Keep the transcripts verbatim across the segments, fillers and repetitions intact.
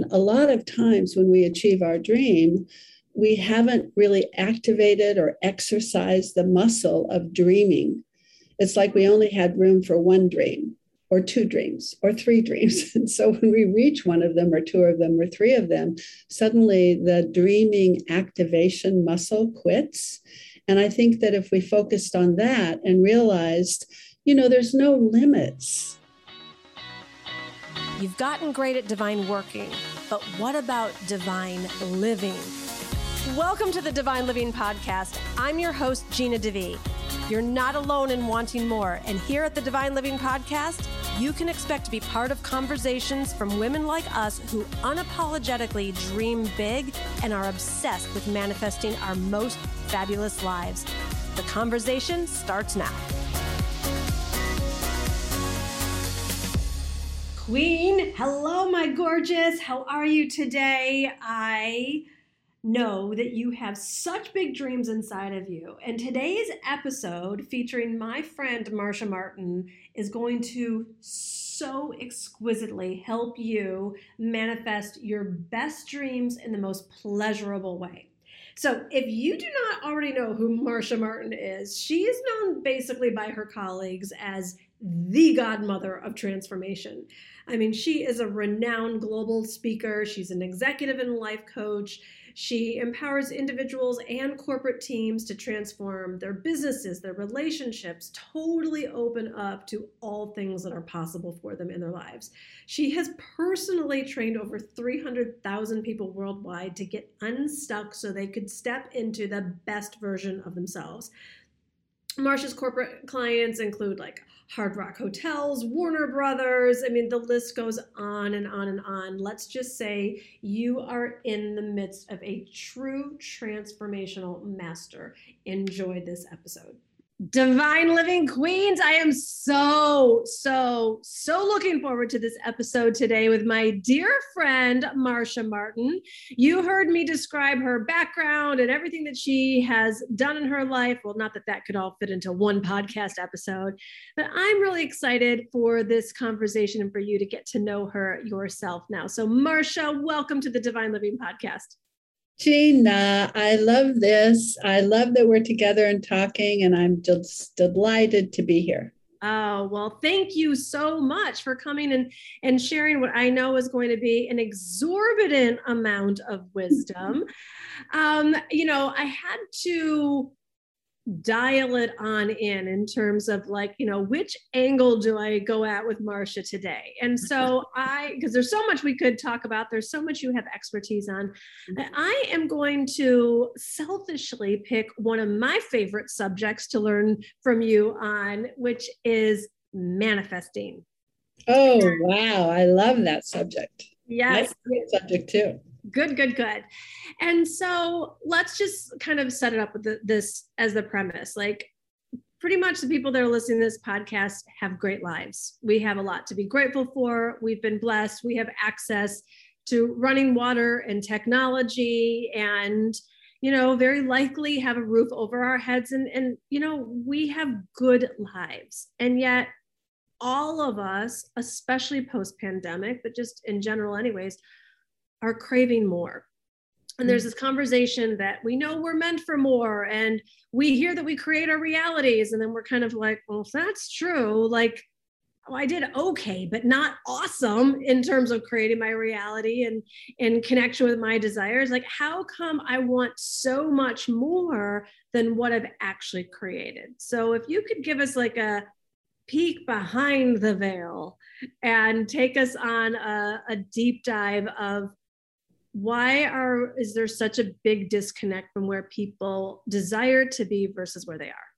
And a lot of times when we achieve our dream, we haven't really activated or exercised the muscle of dreaming. It's like we only had room for one dream or two dreams or three dreams. And so when we reach one of them or two of them or three of them, suddenly the dreaming activation muscle quits. And I think that if we focused on that and realized, you know, there's no limits. You've gotten great at divine working, but what about divine living? Welcome to the Divine Living Podcast. I'm your host, Gina DeVee. You're not alone in wanting more. And here at the Divine Living Podcast, you can expect to be part of conversations from women like us who unapologetically dream big and are obsessed with manifesting our most fabulous lives. The conversation starts now. Queen, hello, my gorgeous. How are you today? I know that you have such big dreams inside of you. And today's episode featuring my friend Marsha Martin is going to so exquisitely help you manifest your best dreams in the most pleasurable way. So if you do not already know who Marsha Martin is, she is known basically by her colleagues as the godmother of transformation. I mean, she is a renowned global speaker. She's an executive and life coach. She empowers individuals and corporate teams to transform their businesses, their relationships, totally open up to all things that are possible for them in their lives. She has personally trained over three hundred thousand people worldwide to get unstuck so they could step into the best version of themselves. Marsha's corporate clients include like Hard Rock Hotels, Warner Brothers. I mean, the list goes on and on and on. Let's just say you are in the midst of a true transformational master. Enjoy this episode. Divine Living Queens, I am so, so, so looking forward to this episode today with my dear friend, Marsha Martin. You heard me describe her background and everything that she has done in her life. Well, not that that could all fit into one podcast episode, but I'm really excited for this conversation and for you to get to know her yourself now. So Marsha, welcome to the Divine Living Podcast. Gina, I love this. I love that we're together and talking, and I'm just delighted to be here. Oh, well, thank you so much for coming and, and sharing what I know is going to be an exorbitant amount of wisdom. um, you know, I had to dial it on in in terms of like, you know, which angle do I go at with Marsha today? And so I, because there's so much we could talk about, there's so much you have expertise on. I am going to selfishly pick one of my favorite subjects to learn from you on, which is manifesting. Oh, wow. I love that subject. Yes. Great subject too. Good, good, good. And so let's just kind of set it up with the, this as the premise. Like pretty much the people that are listening to this podcast have great lives. We have a lot to be grateful for. We've been blessed. We have access to running water and technology and, you know, very likely have a roof over our heads. And, and, you know, we have good lives. And yet all of us, especially post-pandemic, but just in general anyways, are craving more. And there's this conversation that we know we're meant for more. And we hear that we create our realities. And then we're kind of like, well, if that's true, like, oh, I did okay, but not awesome in terms of creating my reality and, and connection with my desires. Like, how come I want so much more than what I've actually created? So if you could give us like a peek behind the veil and take us on a, a deep dive of why are is there such a big disconnect from where people desire to be versus where they are?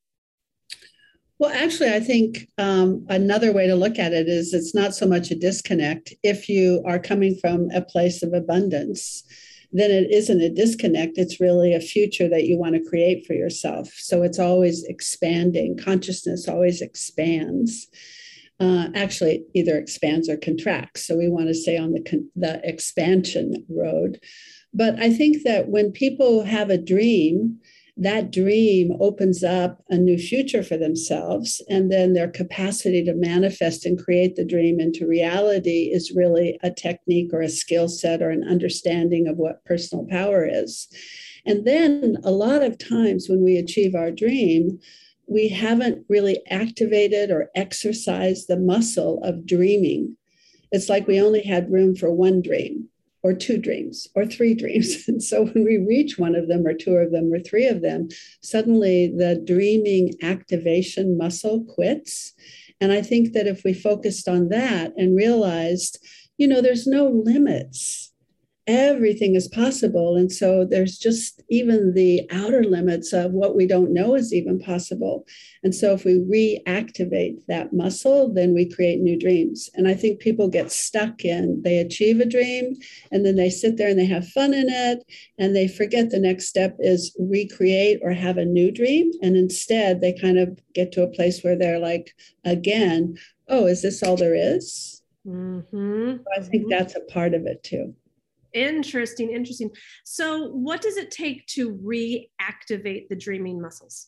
Well, actually, I think um, another way to look at it is it's not so much a disconnect. If you are coming from a place of abundance, then it isn't a disconnect. It's really a future that you want to create for yourself. So it's always expanding. Consciousness always expands. Uh, actually either expands or contracts. So we want to stay on the, con- the expansion road. But I think that when people have a dream, that dream opens up a new future for themselves. And then their capacity to manifest and create the dream into reality is really a technique or a skill set or an understanding of what personal power is. And then a lot of times when we achieve our dream, we haven't really activated or exercised the muscle of dreaming. It's like we only had room for one dream or two dreams or three dreams. And so when we reach one of them or two of them or three of them, suddenly the dreaming activation muscle quits. And I think that if we focused on that and realized, you know, there's no limits, everything is possible. And so there's just even the outer limits of what we don't know is even possible. And so if we reactivate that muscle, then we create new dreams. And I think people get stuck in, they achieve a dream and then they sit there and they have fun in it. And they forget the next step is recreate or have a new dream. And instead they kind of get to a place where they're like, again, oh, is this all there is? Mm-hmm. So I think that's a part of it too. Interesting, interesting. So what does it take to reactivate the dreaming muscles?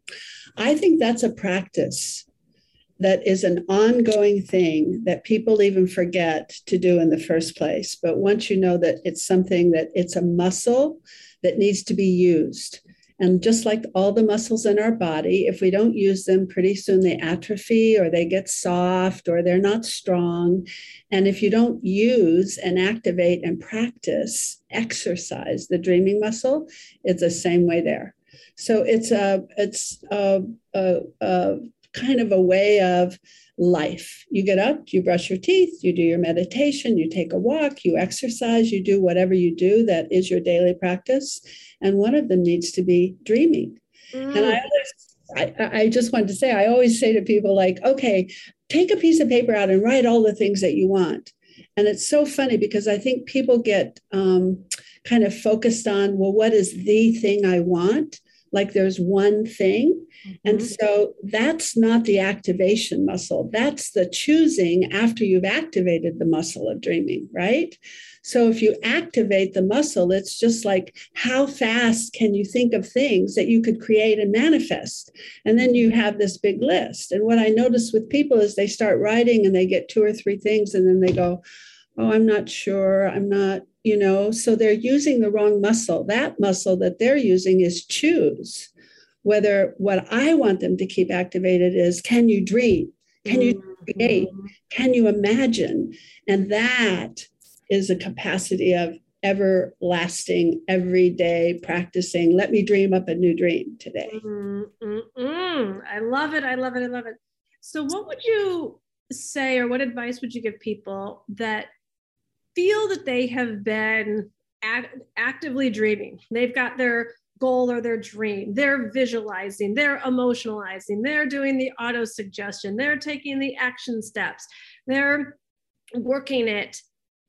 I think that's a practice that is an ongoing thing that people even forget to do in the first place. But once you know that it's something that it's a muscle that needs to be used. And just like all the muscles in our body, if we don't use them, pretty soon they atrophy or they get soft or they're not strong. And if you don't use and activate and practice, exercise the dreaming muscle, it's the same way there. So it's a it's a, a, a kind of a way of life. You get up, you brush your teeth, you do your meditation, you take a walk, you exercise, you do whatever you do that is your daily practice. And one of them needs to be dreaming. Mm. And I always, I, I just want to say, I always say to people like, okay, take a piece of paper out and write all the things that you want. And it's so funny because I think people get um, kind of focused on, well, what is the thing I want? Like there's one thing. Mm-hmm. And so that's not the activation muscle. That's the choosing after you've activated the muscle of dreaming, right? So if you activate the muscle, it's just like, how fast can you think of things that you could create and manifest? And then you have this big list. And what I notice with people is they start writing and they get two or three things and then they go, oh, I'm not sure. I'm not, you know, so they're using the wrong muscle. That muscle that they're using is choose. Whether what I want them to keep activated is, can you dream? Can you create? Can you imagine? And that is a capacity of everlasting, everyday practicing. Let me dream up a new dream today. Mm-mm-mm. I love it. I love it. I love it. So what would you say, or what advice would you give people that feel that they have been act- actively dreaming? They've got their goal or their dream. They're visualizing, they're emotionalizing, they're doing the auto suggestion, they're taking the action steps, they're working it,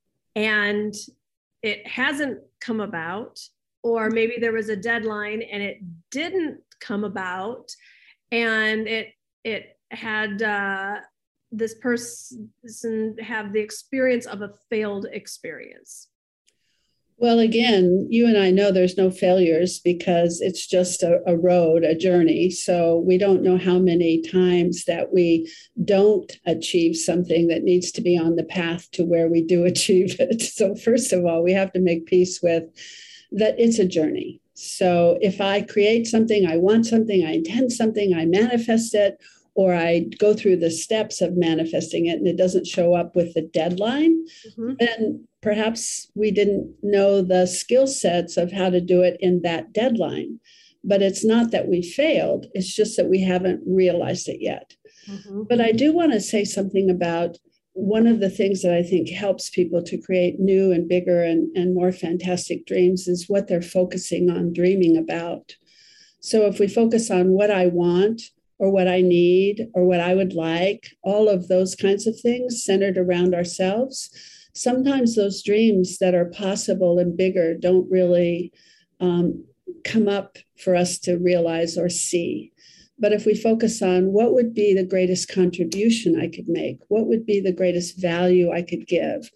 and it hasn't come about, or maybe there was a deadline and it didn't come about, and it it had uh, this person have the experience of a failed experience. Well, again, you and I know there's no failures because it's just a, a road, a journey. So we don't know how many times that we don't achieve something that needs to be on the path to where we do achieve it. So first of all, we have to make peace with that it's a journey. So if I create something, I want something, I intend something, I manifest it, or I go through the steps of manifesting it and it doesn't show up with the deadline, mm-hmm. then perhaps we didn't know the skill sets of how to do it in that deadline. But it's not that we failed, it's just that we haven't realized it yet. Mm-hmm. But I do want to say something about one of the things that I think helps people to create new and bigger and, and more fantastic dreams is what they're focusing on dreaming about. So if we focus on what I want, or what I need, or what I would like, all of those kinds of things centered around ourselves, sometimes those dreams that are possible and bigger don't really um, come up for us to realize or see. But if we focus on what would be the greatest contribution I could make, what would be the greatest value I could give,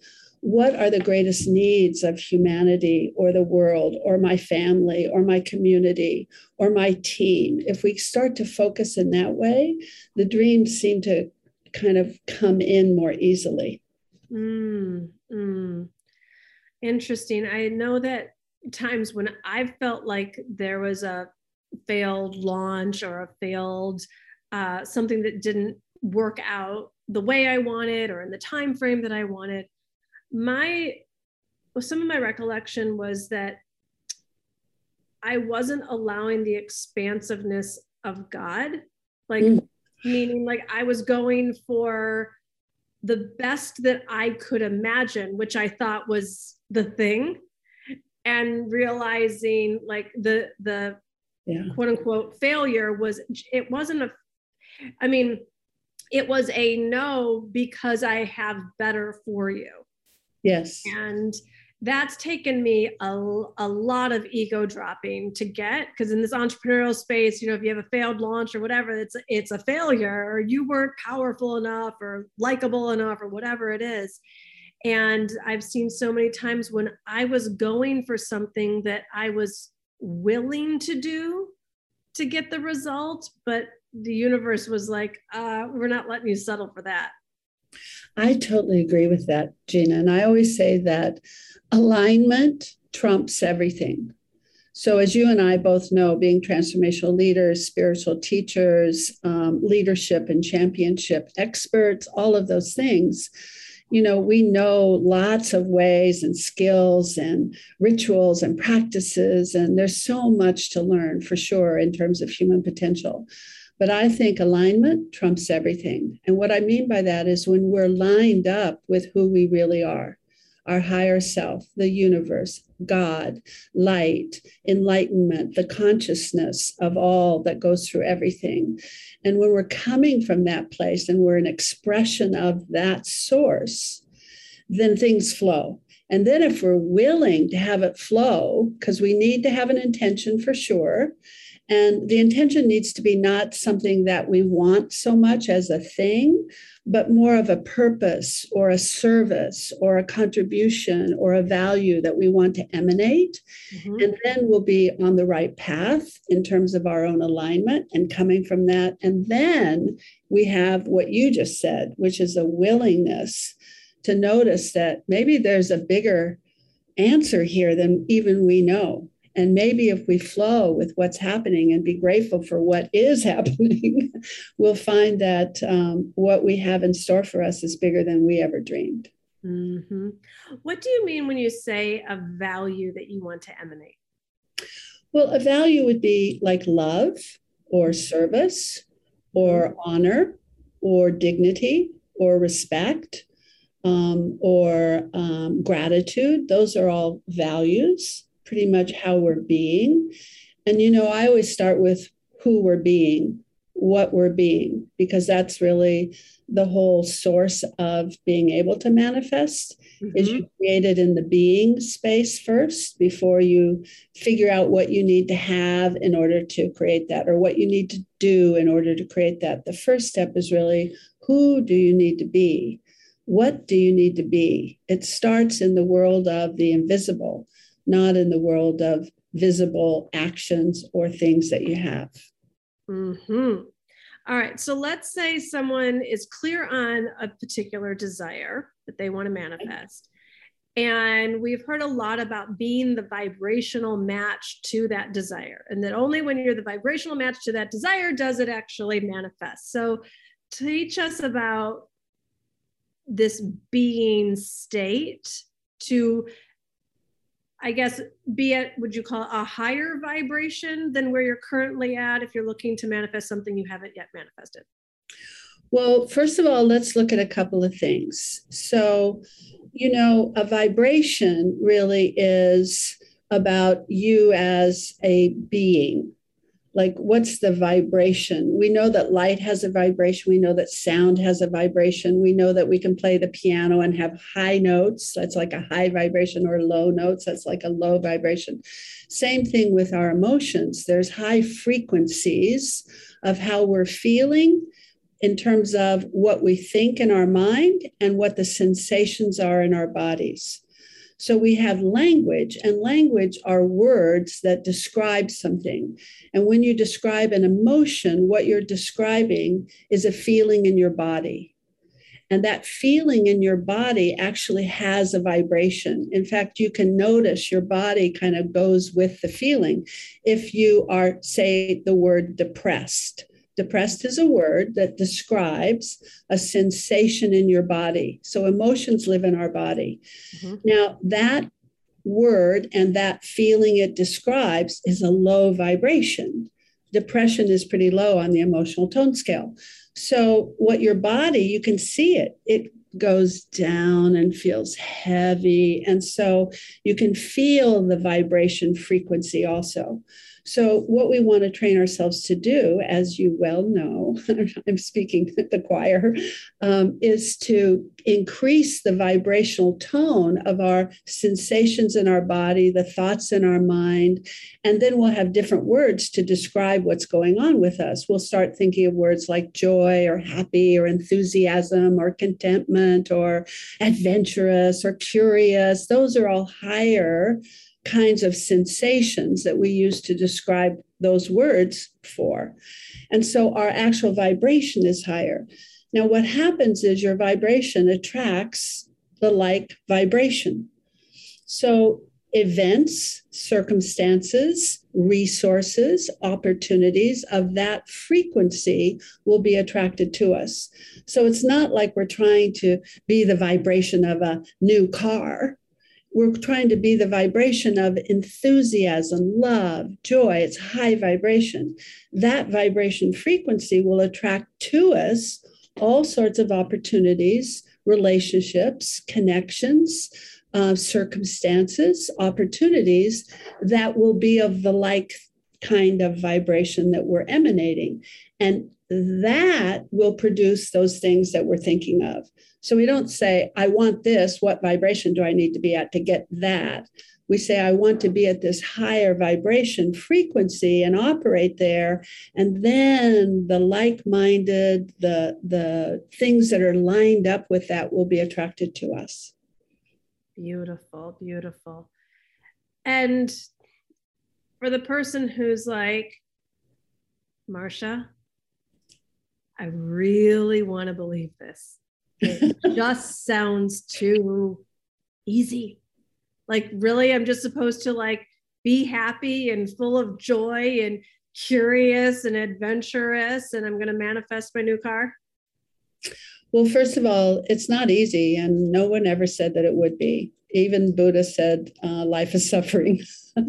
what are the greatest needs of humanity or the world or my family or my community or my team? If we start to focus in that way, the dreams seem to kind of come in more easily. Mm, mm. Interesting. I know that times when I've felt like there was a failed launch or a failed uh, something that didn't work out the way I wanted or in the time frame that I wanted, my well, some of my recollection was that I wasn't allowing the expansiveness of God, like mm. meaning like I was going for the best that I could imagine, which I thought was the thing, and realizing like the the yeah. quote unquote failure was, it wasn't a, I mean, it was a no because I have better for you. Yes. And that's taken me a, a lot of ego dropping to get, because in this entrepreneurial space, you know, if you have a failed launch or whatever, it's it's a failure, or you weren't powerful enough or likable enough or whatever it is. And I've seen so many times when I was going for something that I was willing to do to get the result, but the universe was like, uh, we're not letting you settle for that. I totally agree with that, Gina. And I always say that alignment trumps everything. So as you and I both know, being transformational leaders, spiritual teachers, um, leadership and championship experts, all of those things, you know, we know lots of ways and skills and rituals and practices, and there's so much to learn for sure in terms of human potential. But I think alignment trumps everything. And what I mean by that is when we're lined up with who we really are, our higher self, the universe, God, light, enlightenment, the consciousness of all that goes through everything. And when we're coming from that place and we're an expression of that source, then things flow. And then if we're willing to have it flow, because we need to have an intention for sure, and the intention needs to be not something that we want so much as a thing, but more of a purpose or a service or a contribution or a value that we want to emanate. Mm-hmm. And then we'll be on the right path in terms of our own alignment and coming from that. And then we have what you just said, which is a willingness to notice that maybe there's a bigger answer here than even we know. And maybe if we flow with what's happening and be grateful for what is happening, we'll find that um, what we have in store for us is bigger than we ever dreamed. Mm-hmm. What do you mean when you say a value that you want to emanate? Well, a value would be like love or service or mm-hmm. honor or dignity or respect um, or um, gratitude. Those are all values. Pretty much how we're being. And, you know, I always start with who we're being, what we're being, because that's really the whole source of being able to manifest. Mm-hmm. Is you create it in the being space first before you figure out what you need to have in order to create that, or what you need to do in order to create that. The first step is really, who do you need to be? What do you need to be? It starts in the world of the invisible, not in the world of visible actions or things that you have. Mm-hmm. All right. So let's say someone is clear on a particular desire that they want to manifest. And we've heard a lot about being the vibrational match to that desire, and that only when you're the vibrational match to that desire does it actually manifest. So teach us about this being state to, I guess, be at, would you call it a higher vibration than where you're currently at if you're looking to manifest something you haven't yet manifested? Well, first of all, let's look at a couple of things. So, you know, a vibration really is about you as a being. Like, what's the vibration? We know that light has a vibration. We know that sound has a vibration. We know that we can play the piano and have high notes. That's like a high vibration, or low notes. That's like a low vibration. Same thing with our emotions. There's high frequencies of how we're feeling, in terms of what we think in our mind and what the sensations are in our bodies. So we have language, and language are words that describe something. And when you describe an emotion, what you're describing is a feeling in your body. And that feeling in your body actually has a vibration. In fact, you can notice your body kind of goes with the feeling. If you are, say, the word depressed, depressed is a word that describes a sensation in your body. So emotions live in our body. Mm-hmm. Now, that word and that feeling it describes is a low vibration. Depression is pretty low on the emotional tone scale. So what your body, you can see it, it goes down and feels heavy. And so you can feel the vibration frequency also. So what we want to train ourselves to do, as you well know, I'm speaking at the choir, um, is to increase the vibrational tone of our sensations in our body, the thoughts in our mind, and then we'll have different words to describe what's going on with us. We'll start thinking of words like joy or happy or enthusiasm or contentment or adventurous or curious. Those are all higher kinds of sensations that we use to describe those words for. And so our actual vibration is higher. Now, what happens is your vibration attracts the like vibration. So events, circumstances, resources, opportunities of that frequency will be attracted to us. So it's not like we're trying to be the vibration of a new car. We're trying to be the vibration of enthusiasm, love, joy. It's high vibration. That vibration frequency will attract to us all sorts of opportunities, relationships, connections, uh, circumstances, opportunities that will be of the like kind of vibration that we're emanating. And that will produce those things that we're thinking of. So we don't say, I want this, what vibration do I need to be at to get that? We say, I want to be at this higher vibration frequency and operate there. And then the like-minded, the, the things that are lined up with that will be attracted to us. Beautiful, beautiful. And for the person who's like, Marsha, I really want to believe this. It just sounds too easy. Like, really, I'm just supposed to like be happy and full of joy and curious and adventurous, and I'm going to manifest my new car? Well, first of all, it's not easy, and no one ever said that it would be. Even Buddha said uh, life is suffering.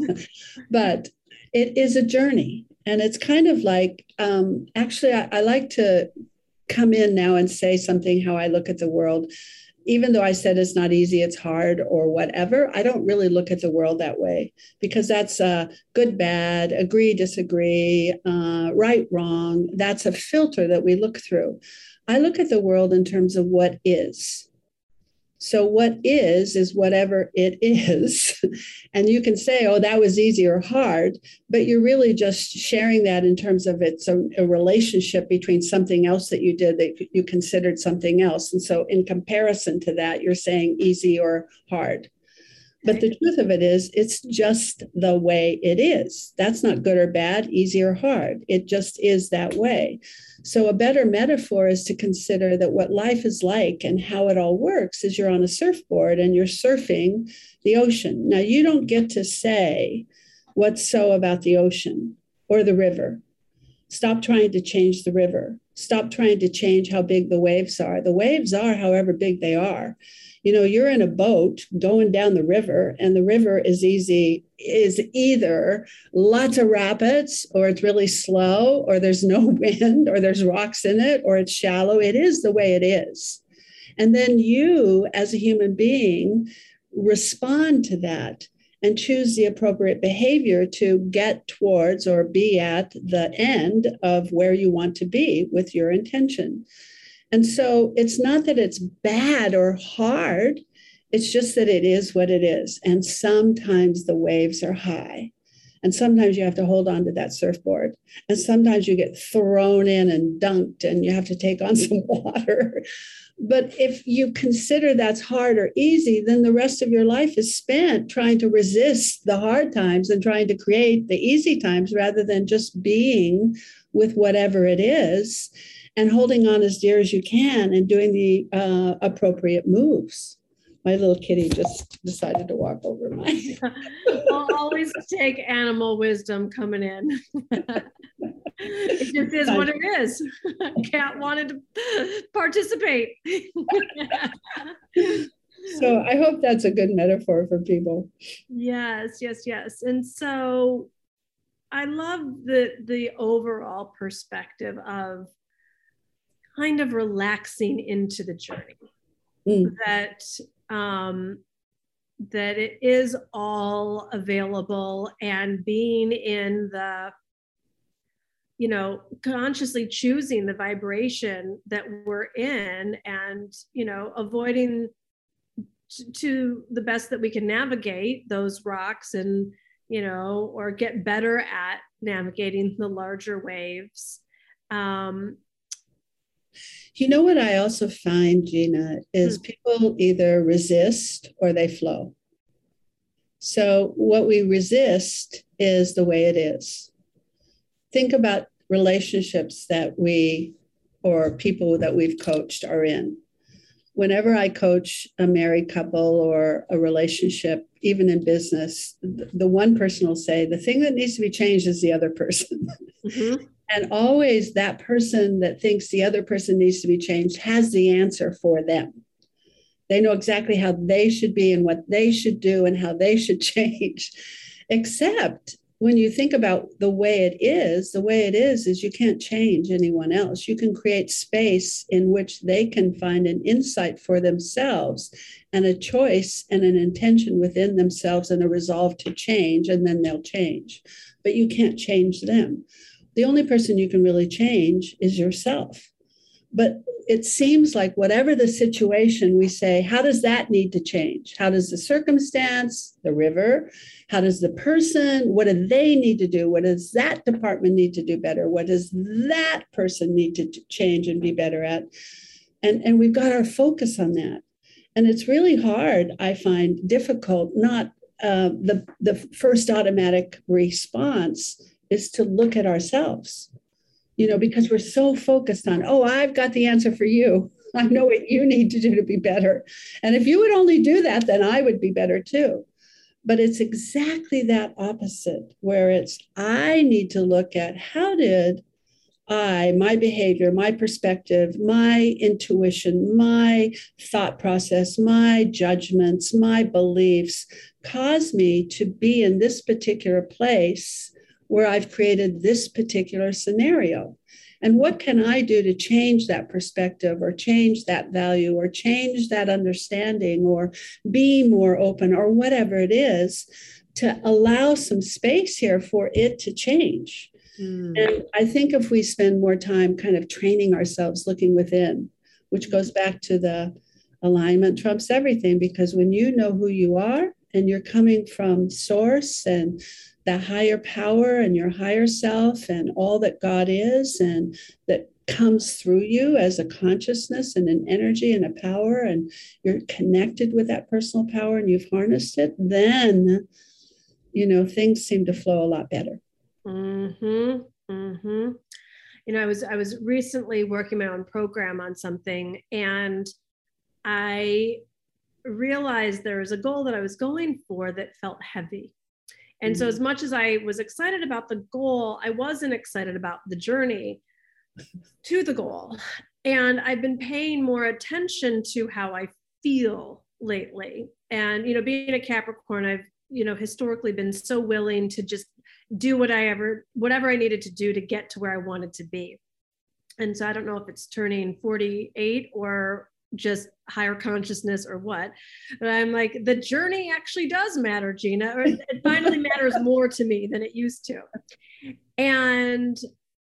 But it is a journey. And it's kind of like, um, actually, I, I like to come in now and say something how I look at the world. Even though I said it's not easy, it's hard or whatever, I don't really look at the world that way, because that's uh, good, bad, agree, disagree, uh, right, wrong. That's a filter that we look through. I look at the world in terms of what is. So what is, is whatever it is. And you can say, oh, that was easy or hard, but you're really just sharing that in terms of it's a, a relationship between something else that you did that you considered something else. And so in comparison to that, you're saying easy or hard. But the truth of it is, it's just the way it is. That's not good or bad, easy or hard. It just is that way. So a better metaphor is to consider that what life is like and how it all works is you're on a surfboard and you're surfing the ocean. Now, you don't get to say what's so about the ocean or the river. Stop trying to change the river. Stop trying to change how big the waves are. The waves are however big they are. You know, you're in a boat going down the river, and the river is easy, is either lots of rapids, or it's really slow, or there's no wind, or there's rocks in it, or it's shallow. It is the way it is. And then you, as a human being, respond to that and choose the appropriate behavior to get towards or be at the end of where you want to be with your intention. And so it's not that it's bad or hard. It's just that it is what it is. And sometimes the waves are high. And sometimes you have to hold on to that surfboard. And sometimes you get thrown in and dunked and you have to take on some water. But if you consider that's hard or easy, then the rest of your life is spent trying to resist the hard times and trying to create the easy times rather than just being with whatever it is and holding on as dear as you can and doing the uh, appropriate moves. My little kitty just decided to walk over my. I'll always take animal wisdom coming in. It just is what it is. Cat wanted to participate. So I hope that's a good metaphor for people. Yes, yes, yes. And so I love the the overall perspective of kind of relaxing into the journey. Mm. That um, that it is all available, and being in the, you know, consciously choosing the vibration that we're in, and, you know, avoiding t- to the best that we can navigate those rocks, and, you know, or get better at navigating the larger waves. Um, You know what I also find, Gina, is hmm. people either resist or they flow. So what we resist is the way it is. Think about relationships that we or people that we've coached are in. Whenever I coach a married couple or a relationship, even in business, the one person will say, the thing that needs to be changed is the other person. Mm-hmm. And always that person that thinks the other person needs to be changed has the answer for them. They know exactly how they should be and what they should do and how they should change. Except when you think about the way it is, the way it is is you can't change anyone else. You can create space in which they can find an insight for themselves and a choice and an intention within themselves and a resolve to change, and then they'll change. But you can't change them. The only person you can really change is yourself. But it seems like whatever the situation, we say, how does that need to change? How does the circumstance, the river, how does the person, what do they need to do? What does that department need to do better? What does that person need to change and be better at? And, and we've got our focus on that. And it's really hard, I find difficult, not uh, the, the first automatic response is to look at ourselves, you know, because we're so focused on, oh, I've got the answer for you. I know what you need to do to be better. And if you would only do that, then I would be better too. But it's exactly that opposite, where it's, I need to look at how did I, my behavior, my perspective, my intuition, my thought process, my judgments, my beliefs cause me to be in this particular place where I've created this particular scenario. And what can I do to change that perspective or change that value or change that understanding or be more open or whatever it is to allow some space here for it to change. Mm. And I think if we spend more time kind of training ourselves, looking within, which goes back to the alignment trumps everything, because when you know who you are and you're coming from source and the higher power and your higher self and all that God is and that comes through you as a consciousness and an energy and a power, and you're connected with that personal power and you've harnessed it, then, you know, things seem to flow a lot better. Mm-hmm. Mm-hmm. You know, I was, I was recently working my own program on something, and I realized there was a goal that I was going for that felt heavy. And so as much as I was excited about the goal, I wasn't excited about the journey to the goal. And I've been paying more attention to how I feel lately. And, you know, being a Capricorn, I've, you know, historically been so willing to just do what I ever, whatever I needed to do to get to where I wanted to be. And so I don't know if it's turning forty-eight or just higher consciousness or what, but I'm like, the journey actually does matter, Gina, or it finally matters more to me than it used to. And,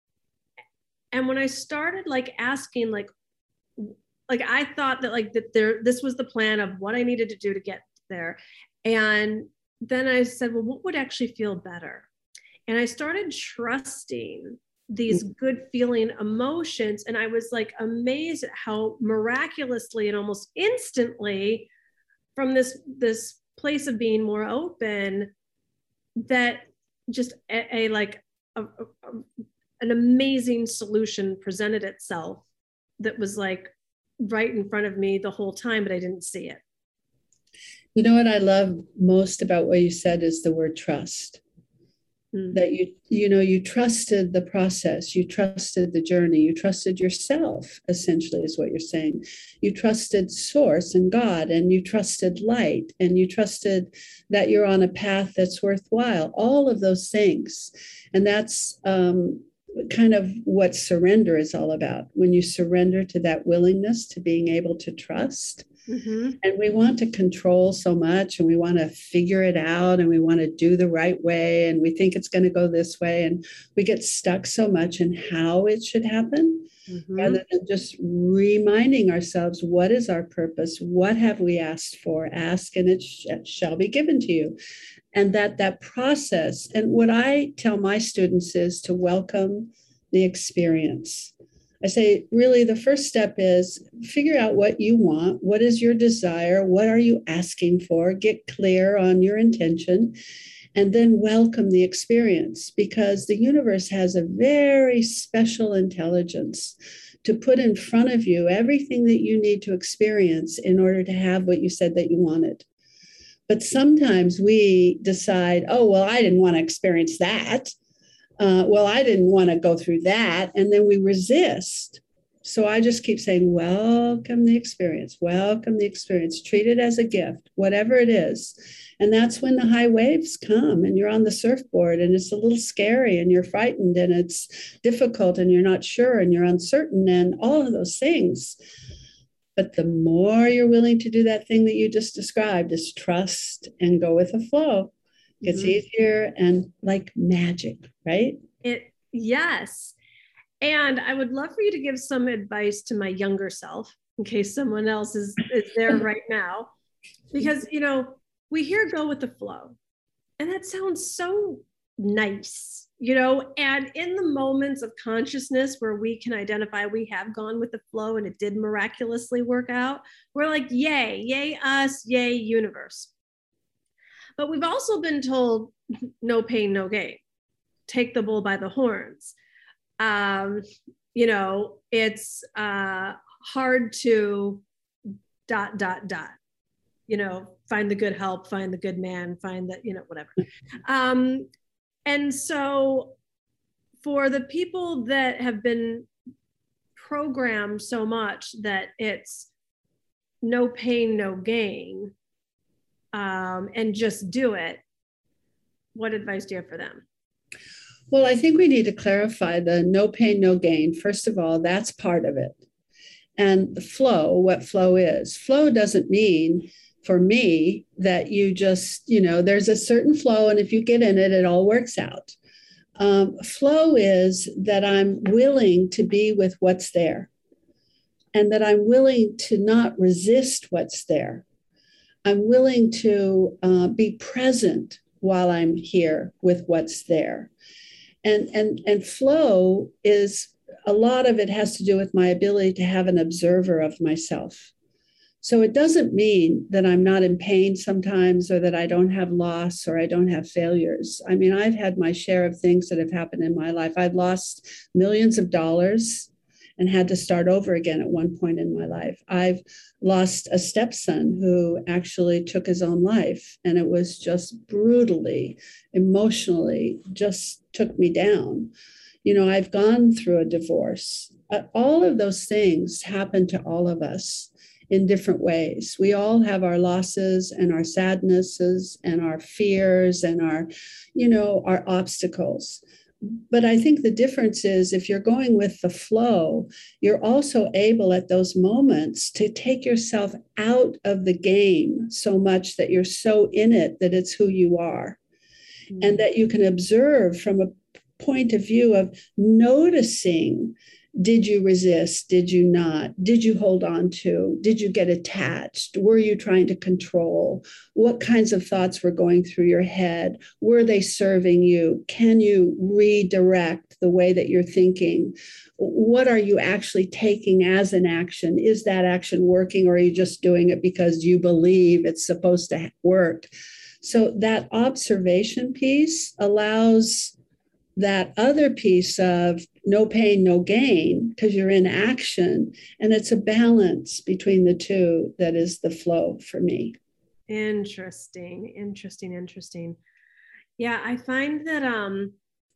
and when I started like asking, like, like I thought that like that there, this was the plan of what I needed to do to get there. And then I said, well, what would actually feel better? And I started trusting these good feeling emotions. And I was like amazed at how miraculously and almost instantly from this, this place of being more open, that just a, a like a, a, an amazing solution presented itself that was like right in front of me the whole time, but I didn't see it. You know what I love most about what you said is the word trust. Mm. That you, you know, you trusted the process, you trusted the journey, you trusted yourself, essentially, is what you're saying. You trusted source and God, and you trusted light, and you trusted that you're on a path that's worthwhile, all of those things. And that's um, kind of what surrender is all about. When you surrender to that willingness to being able to trust. Mm-hmm. And we want to control so much, and we want to figure it out, and we want to do the right way, and we think it's going to go this way, and we get stuck so much in how it should happen, mm-hmm. rather than just reminding ourselves, what is our purpose? What have we asked for? Ask and it sh- shall be given to you. And that that process, and what I tell my students is to welcome the experience. I say, really, the first step is figure out what you want. What is your desire? What are you asking for? Get clear on your intention, and then welcome the experience, because the universe has a very special intelligence to put in front of you everything that you need to experience in order to have what you said that you wanted. But sometimes we decide, oh, well, I didn't want to experience that. Uh, well, I didn't want to go through that. And then we resist. So I just keep saying, welcome the experience, welcome the experience, treat it as a gift, whatever it is. And that's when the high waves come and you're on the surfboard and it's a little scary and you're frightened and it's difficult and you're not sure and you're uncertain and all of those things. But the more you're willing to do that thing that you just described, is trust and go with the flow. It's mm-hmm. easier and like magic, right? It yes. And I would love for you to give some advice to my younger self, in case someone else is, is there right now. Because, you know, we hear go with the flow. And that sounds so nice, you know, and in the moments of consciousness where we can identify we have gone with the flow and it did miraculously work out, we're like, yay, yay us, yay universe. But we've also been told no pain, no gain. Take the bull by the horns. Um, you know, it's uh, hard to dot, dot, dot, you know, find the good help, find the good man, find the, you know, whatever. Um, and so for the people that have been programmed so much that it's no pain, no gain, um, and just do it, what advice do you have for them? Well, I think we need to clarify the no pain, no gain. First of all, that's part of it. And the flow, what flow is. Flow doesn't mean, for me, that you just, you know, there's a certain flow, and if you get in it, it all works out. Um, flow is that I'm willing to be with what's there, and that I'm willing to not resist what's there. I'm willing to uh, be present while I'm here with what's there. And, and, and flow is, a lot of it has to do with my ability to have an observer of myself. So it doesn't mean that I'm not in pain sometimes, or that I don't have loss, or I don't have failures. I mean, I've had my share of things that have happened in my life. I've lost millions of dollars and had to start over again at one point in my life. I've lost a stepson who actually took his own life, and it was just brutally, emotionally, just took me down. You know, I've gone through a divorce. Uh, all of those things happen to all of us in different ways. We all have our losses and our sadnesses and our fears and our, you know, our obstacles. But I think the difference is, if you're going with the flow, you're also able at those moments to take yourself out of the game so much that you're so in it that it's who you are. Mm-hmm. And that you can observe from a point of view of noticing Did you resist? Did you not? Did you hold on to? Did you get attached? Were you trying to control? What kinds of thoughts were going through your head? Were they serving you? Can you redirect the way that you're thinking? What are you actually taking as an action? Is that action working, or are you just doing it because you believe it's supposed to work? So that observation piece allows that other piece of no pain, no gain, because you're in action. And it's a balance between the two that is the flow for me. Interesting, interesting, interesting. Yeah, I find that um,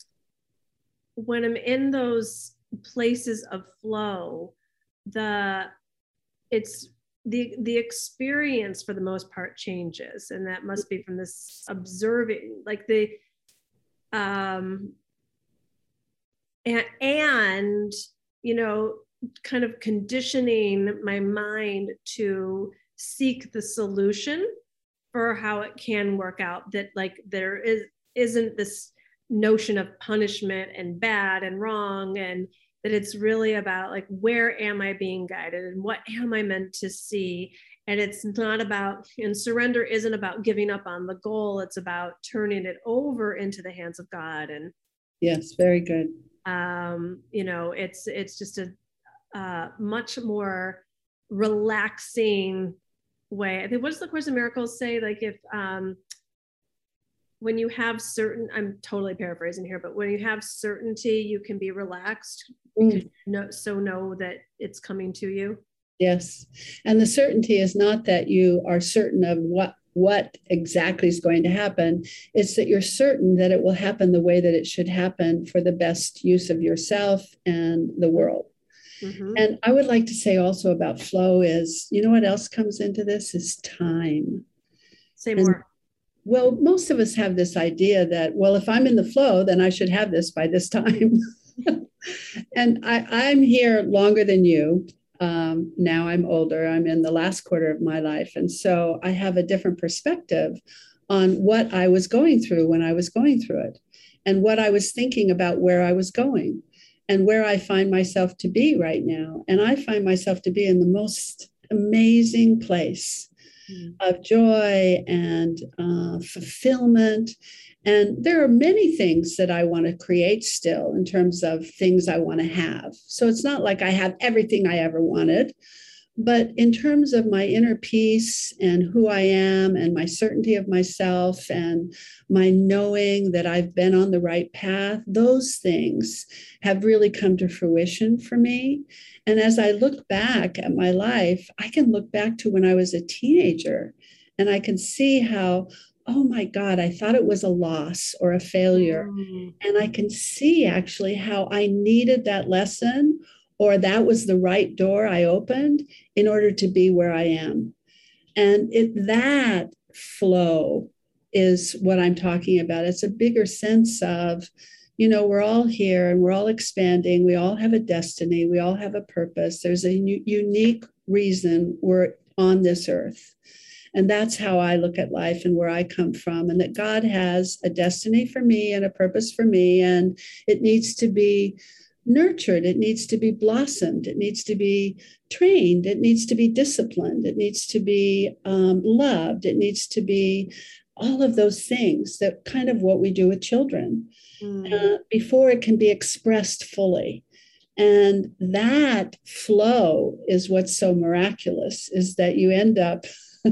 when I'm in those places of flow, the it's the the experience for the most part changes, and that must be from this observing, like the um and, and you know, kind of conditioning my mind to seek the solution for how it can work out, that like there is isn't this notion of punishment and bad and wrong, and that it's really about like, where am I being guided and what am I meant to see? And it's not about, and surrender isn't about giving up on the goal. It's about turning it over into the hands of God. And yes, very good. Um, you know, it's it's just a uh, much more relaxing way. I think, what does the Course in Miracles say? Like, if um, when you have certain, I'm totally paraphrasing here, but when you have certainty, you can be relaxed because mm. you know, so know that it's coming to you. Yes. And the certainty is not that you are certain of what what exactly is going to happen. It's that you're certain that it will happen the way that it should happen for the best use of yourself and the world. Mm-hmm. And I would like to say also about flow is, you know what else comes into this is time. Say more. And, well, most of us have this idea that, well, if I'm in the flow, then I should have this by this time. And I, I'm here longer than you. Um, now I'm older, I'm in the last quarter of my life. And so I have a different perspective on what I was going through when I was going through it, and what I was thinking about where I was going and where I find myself to be right now. And I find myself to be in the most amazing place mm. of joy and uh, fulfillment. And there are many things that I want to create still in terms of things I want to have. So it's not like I have everything I ever wanted, but in terms of my inner peace and who I am and my certainty of myself and my knowing that I've been on the right path, those things have really come to fruition for me. And as I look back at my life, I can look back to when I was a teenager, and I can see how, oh my God, I thought it was a loss or a failure. Mm. And I can see actually how I needed that lesson, or that was the right door I opened in order to be where I am. And it, that flow is what I'm talking about. It's a bigger sense of, you know, we're all here and we're all expanding. We all have a destiny. We all have a purpose. There's a u- unique reason we're on this earth. And that's how I look at life and where I come from, and that God has a destiny for me and a purpose for me, and it needs to be nurtured. It needs to be blossomed. It needs to be trained. It needs to be disciplined. It needs to be um, loved. It needs to be all of those things, that kind of what we do with children mm. uh, before it can be expressed fully. And that flow is what's so miraculous, is that you end up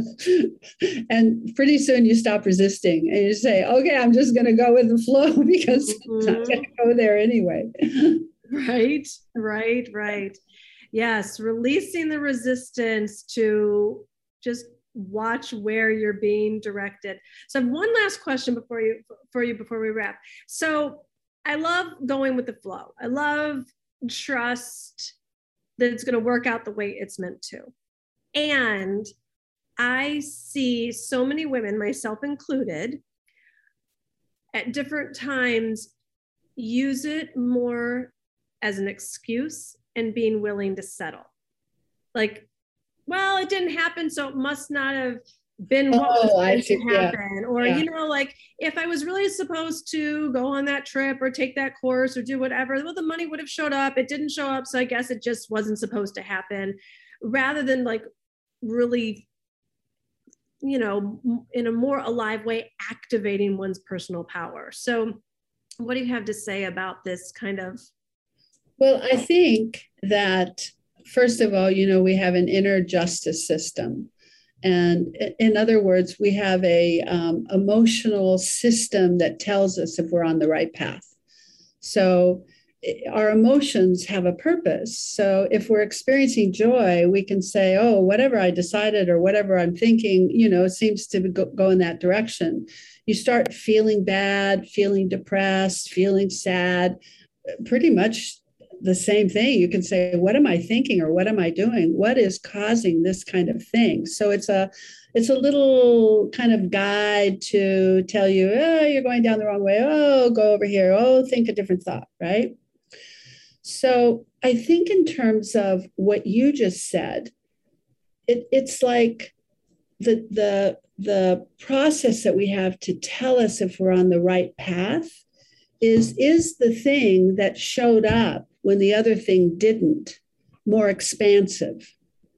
and pretty soon you stop resisting and you say, okay, I'm just going to go with the flow because mm-hmm. it's not going to go there anyway. Right, right, right. Yes, releasing the resistance to just watch where you're being directed. So I have one last question before you for you before we wrap. So I love going with the flow. I love trust that it's going to work out the way it's meant to. And I see so many women, myself included, at different times use it more as an excuse and being willing to settle. Like, well, it didn't happen, so it must not have been what was Oh, I meant to see. Yeah. happen. Or, Yeah. you know, like if I was really supposed to go on that trip or take that course or do whatever, well, the money would have showed up. It didn't show up. So I guess it just wasn't supposed to happen, rather than like really, you know, in a more alive way, activating one's personal power. So what do you have to say about this kind of? Well, I think that, first of all, you know, we have an inner justice system. And in other words, we have a um, emotional system that tells us if we're on the right path. So our emotions have a purpose. So if we're experiencing joy, we can say, oh, whatever I decided or whatever I'm thinking, you know, seems to go, go in that direction. You start feeling bad, feeling depressed, feeling sad, pretty much the same thing. You can say, what am I thinking or what am I doing? What is causing this kind of thing? So it's a it's a little kind of guide to tell you, oh, you're going down the wrong way. Oh, go over here. Oh, think a different thought, right? So I think in terms of what you just said, it, it's like the the the process that we have to tell us if we're on the right path is is the thing that showed up when the other thing didn't more expansive?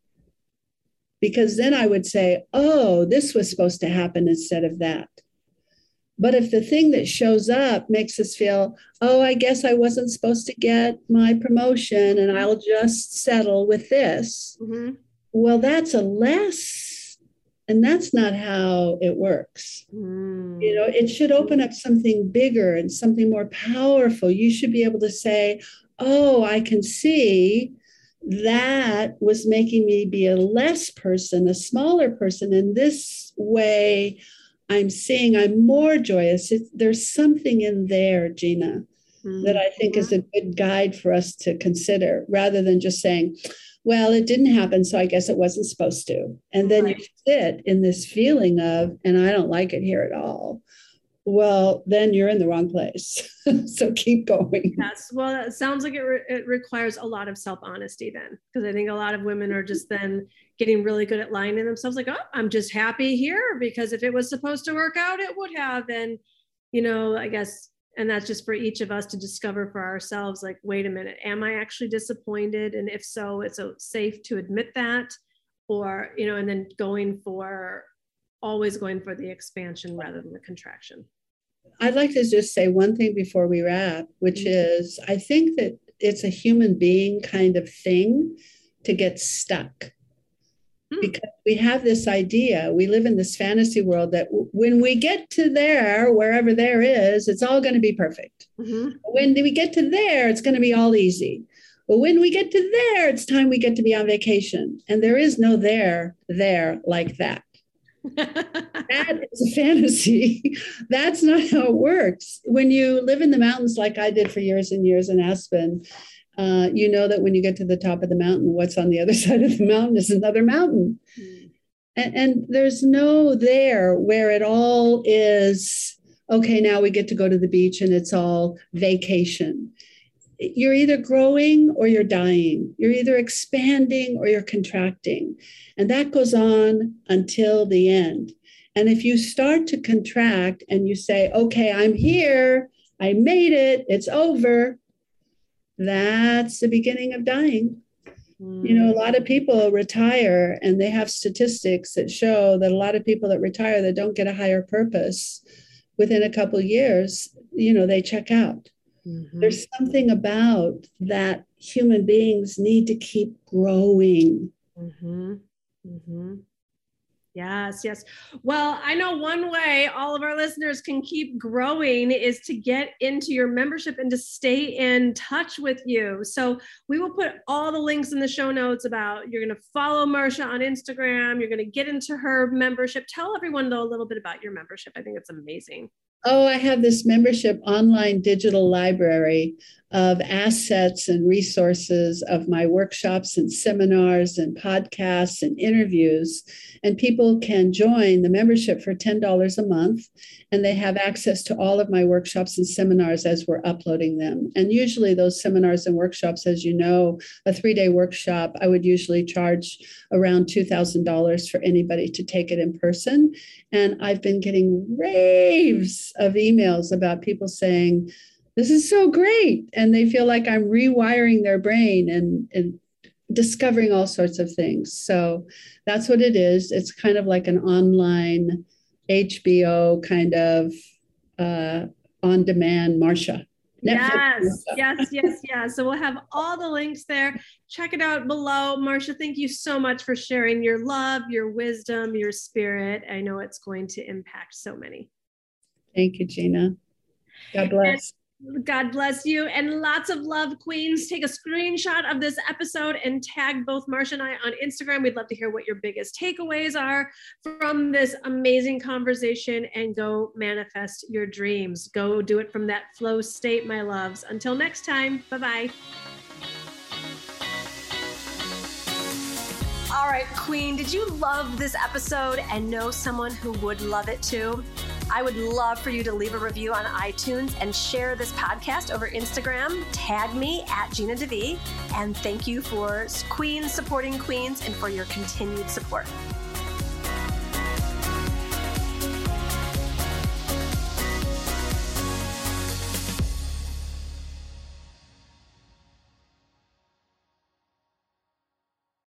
Because then I would say, oh, this was supposed to happen instead of that. But if the thing that shows up makes us feel, oh, I guess I wasn't supposed to get my promotion and I'll just settle with this, mm-hmm. well, that's a less, and that's not how it works. Mm. You know, it should open up something bigger and something more powerful. You should be able to say, oh, I can see that was making me be a less person, a smaller person. In this way, I'm seeing I'm more joyous. It, there's something in there, Gina, mm-hmm. that I think is a good guide for us to consider, rather than just saying, well, it didn't happen, so I guess it wasn't supposed to. And then right. you sit in this feeling of, and I don't like it here at all. Well, then you're in the wrong place. So keep going. Yes. Well, it sounds like it, re- it requires a lot of self-honesty then, because I think a lot of women are just then getting really good at lying to themselves. Like, oh, I'm just happy here because if it was supposed to work out, it would have. And, you know, I guess, and that's just for each of us to discover for ourselves, like, wait a minute, am I actually disappointed? And if so, it's so safe to admit that, or, you know, and then going for, always going for the expansion rather than the contraction. I'd like to just say one thing before we wrap, which mm-hmm. is I think that it's a human being kind of thing to get stuck. Mm. Because we have this idea, we live in this fantasy world that w- when we get to there, wherever there is, it's all going to be perfect. Mm-hmm. When we get to there, it's going to be all easy. But when we get to there, it's time we get to be on vacation. And there is no there, there like that. That is a fantasy. That's not how it works. When you live in the mountains like I did for years and years in Aspen, uh, you know that when you get to the top of the mountain, what's on the other side of the mountain is another mountain. Mm. And, and there's no there where it all is, okay, now we get to go to the beach and it's all vacation. You're either growing or you're dying. You're either expanding or you're contracting. And that goes on until the end. And if you start to contract and you say, okay, I'm here, I made it, it's over, that's the beginning of dying. Mm. You know, a lot of people retire, and they have statistics that show that a lot of people that retire that don't get a higher purpose, within a couple of years, you know, they check out. Mm-hmm. There's something about that human beings need to keep growing. Mm-hmm. Mm-hmm. Yes, yes. Well, I know one way all of our listeners can keep growing is to get into your membership and to stay in touch with you. So we will put all the links in the show notes about, you're going to follow Marsha on Instagram. You're going to get into her membership. Tell everyone, though, a little bit about your membership. I think it's amazing. Oh, I have this membership online digital library of assets and resources of my workshops and seminars and podcasts and interviews. And people can join the membership for ten dollars a month. And they have access to all of my workshops and seminars as we're uploading them. And usually, those seminars and workshops, as you know, a three day workshop, I would usually charge around two thousand dollars for anybody to take it in person. And I've been getting raves of emails about people saying, this is so great. And they feel like I'm rewiring their brain and, and discovering all sorts of things. So that's what it is. It's kind of like an online H B O kind of uh, on demand Marsha. Netflix. Yes, yes, yes, yes. So we'll have all the links there. Check it out below. Marsha, thank you so much for sharing your love, your wisdom, your spirit. I know it's going to impact so many. Thank you, Gina. God bless. And God bless you. And lots of love, Queens. Take a screenshot of this episode and tag both Marsha and I on Instagram. We'd love to hear what your biggest takeaways are from this amazing conversation, and go manifest your dreams. Go do it from that flow state, my loves. Until next time, bye-bye. All right, Queen, did you love this episode and know someone who would love it too? I would love for you to leave a review on iTunes and share this podcast over Instagram. Tag me at Gina DeVee. And thank you for Queens supporting Queens and for your continued support.